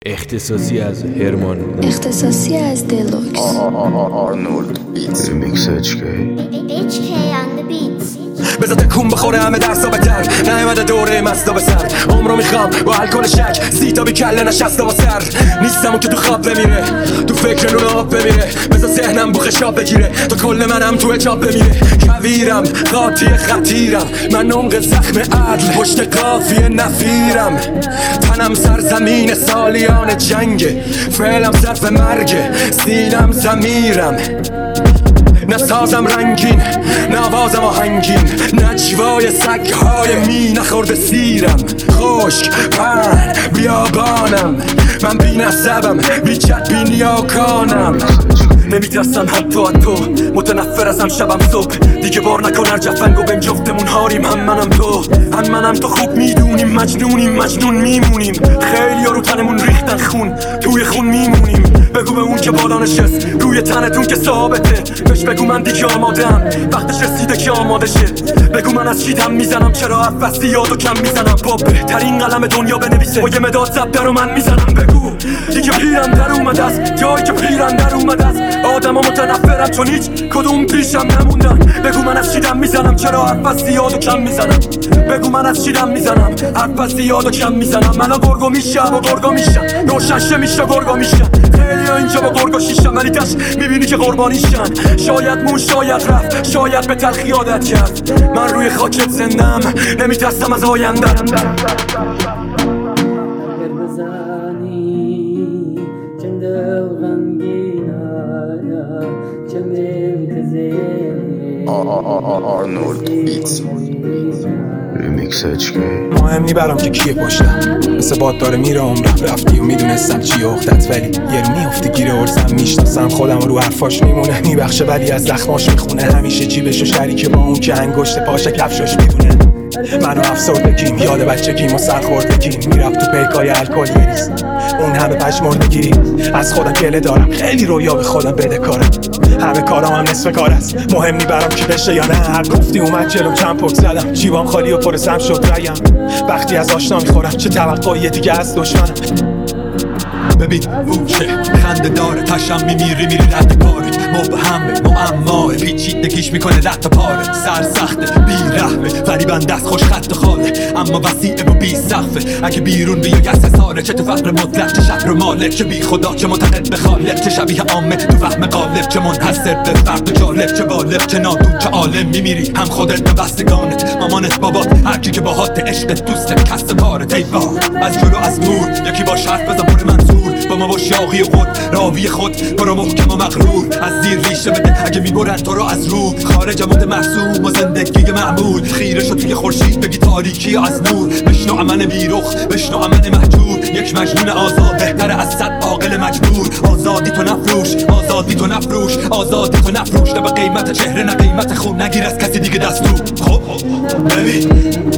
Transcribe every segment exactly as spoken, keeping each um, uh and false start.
اختصاصی از هرمان، اختصاصی از دلوکس. آرنولد بیتس ریمیکس اچ کی اچ کی on the beats. بذار تکون بخوره همه درسا بتر، نیومده دوره مستا به سر. عمرو میخوام با الکل شک سیتا بی کله نشسته با سر. نیستم اون که تو خواب بمیره، تو فکر نون آب بمیره. بذار ذهنم بو خشاب بگیره تا کل منم تو اچاب بمیره. کویرم قاطی خطیرم، من عمق زخم عدل پشت قافیه نفیرم. تنم سرزمین سالیان جنگه، فعلم صرف مرگه، سینم زمیرم. نه سازم رنگین، نه آوازم آهنگین، نجوای سگهای می نخورده سیرم. خشک پهن بیابانم، من بی نسبم، بی چت بی نیاکانم. نمیترسم حتی از تو، متنفر ازم شبم صبح. دیگه بار نکن هر جفنگو بهم جفتمون هاریم. هم منم تو، هم منم تو خوب میدونیم مجنونیم، مجنون میمونیم. خیلی ها رو تنمون ریختن خون، توی خون میمونیم. بگو به اون که بالا نشست روی تنتون که ثابته، بهش بگو من دیگه آمادم، وقتش رسیده که آماده شه. بگو من از چی دم میزنم، چرا حرف بستی یادو کم میزنم. با بهترین قلم دنیا بنویسه با یه مداد زبده رو من میزنم. بگو دیگه پیرم در اومده است، جایی که پیرم در اومده است. آدم ها متنفرم چون هیچ کدوم پیشم نموندن. بگو من از چی دم میزنم، چرا حرف بستی یادو کم میزنم. بگو من از چی دم میزنم، حرف بستی یادو کم میزنم. منو گرگو میشم و گرگو میشم، روشنشه میشه گرگو میشم. خیلی اینجا با گرگو شیشم، ولی تش میبینی که قربانیشن. شاید مون شاید رفت، شاید به تلخی عادت کرد. من روی خاکت زندم، نمیترسم از آینده. آرنولد بیتس ریمیکس اچ کی. مهم نی برام که کیه پشتم، مثل باد داره میره عمرم. رفتی و میدونستم چی اختت، ولی یه رو میافتی گیره ارزم. میشناسم خودم رو حرفاش میمونه، میبخشه ولی از زخماش میخونه. همیشه جیبشو شریکه با اون که انگشت پاشه کفشاش میدونه. منو افسردگیم، یاد بچگیم و سرخوردگیم. میرفت تو پیکای الکل بریز، اون همه پشمردگی. از خودم گله دارم، خیلی رویا به خودم بده کارم. همه کارام هم نصف کار است، مهم نی برام کی بشه یا نه. هر گفتی اومد جلوم چند پک زدم، جیبام خالی و پر سم شد ریم. وقتی از آشنا میخورم چه توقعی دیگه از دشمنم. ببین اون که خنده داره، تشم میمیری میری رد کارت. مبهمه معماه، پیچیدگیش میکنه رد پاره. سر سخته بیرحمه ولی بند دست خوش خط خاله. اما وسیعه و بی سقفه، اگه بیرون بیای از حساره. چه تو فقر مطلق، چه شهر مالک، چه بی خدا، چه معتقد به خالق. چه شبیه عامه تو فهم غالب، چه منحصر به فرد و جالب. چه بالغ چه نادون چه عالم، میمیری هم خودت به بستگانت. مامانت بابات هرکی که باهات عشق دوست کس پارت. ای با از جلو از نور یکی باش حرف بزن پر منظور. با ما باش یاغی خود راوی خود، برو محکم و مغرور. از زیر ریشه بده اگه میبرن تو رو از رو. خارج مد محسوم و زندگی معمول. خیره شد توی خورشید بگی تاریکی از نور. بشنو امن بیرخ، بشنو امن محجور. یک مجنون آزاد بهتر از صد عاقل مجبور. آزادی تو نفروش، آزادی تو نفروش، آزادی تو نفروش. نه به قیمت چهره نه قیمت خون، نگیر از کسی دیگه دستور. خب ببین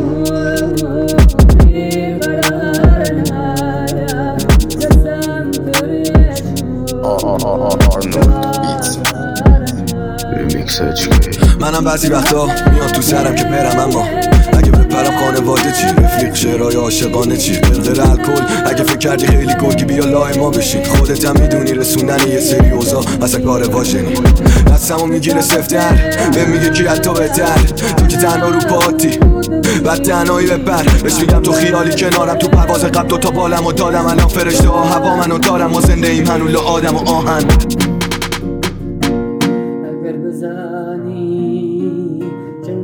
آرنولد بیتس ریمیکس اچ کی. منم بعضی وقتا میاد تو سرم که برم، اما اگه بپرم خانواده چی؟ رفیق شعرهای عاشقانه چی؟ قلقل الکل اگه فکر کردی خیلی گرگی بیا لای ما بشین. خودت هم میدونی رسوندن یه سری اوضاع اصلا کار واژنی. دستمو میگیره سفتر، به میگه کی حتی بهتر. تو که تنها رو پاتی بعد تنهایی ببر. بهش میگم تو خیالی کنارم، تو پرواز قبل دوتا بالم و دادم. الان فرشته ها هوا منو دارم، ما زنده ایم هنوز آدم و آهن. اگر بزنی چند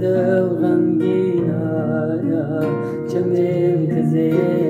غمگینایا، چه مرتزه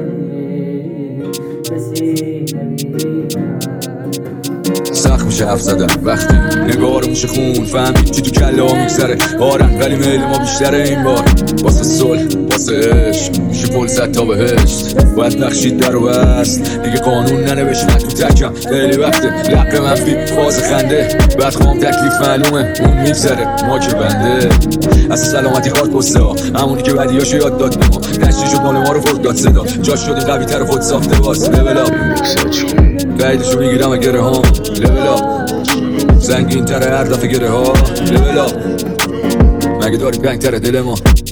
کسی نمیدن. سخت میشه حرف زدن وقتی نگاه رو میشه خون. فهمید چی تو کله ها میگذره بارن، ولی میل ما بیشتره این بار. واسه صلح واسه عشق میشه پل زد تا بهشت. باید بخشید در و بست، دیگه قانون ننوشت تو تکم. خیلی وقته لق منفی فاز خنده، بعد خوام تکلیف معلومه اون میگذره ما که بنده. از سلامتی خواست پسته ها، همونی که بدیاشو یاد داد به ما. نشتی شد مال ما رو فرق داد صدا، جاش شدیم قوی تر خود ساخته باز. لول اپ ریمیکس اچ کی. قیدشو میگیرم و گره ها. لول اپ زنگین تره هر دفعه گره ها. لول اپ مگه داری بنگ تره دل ما.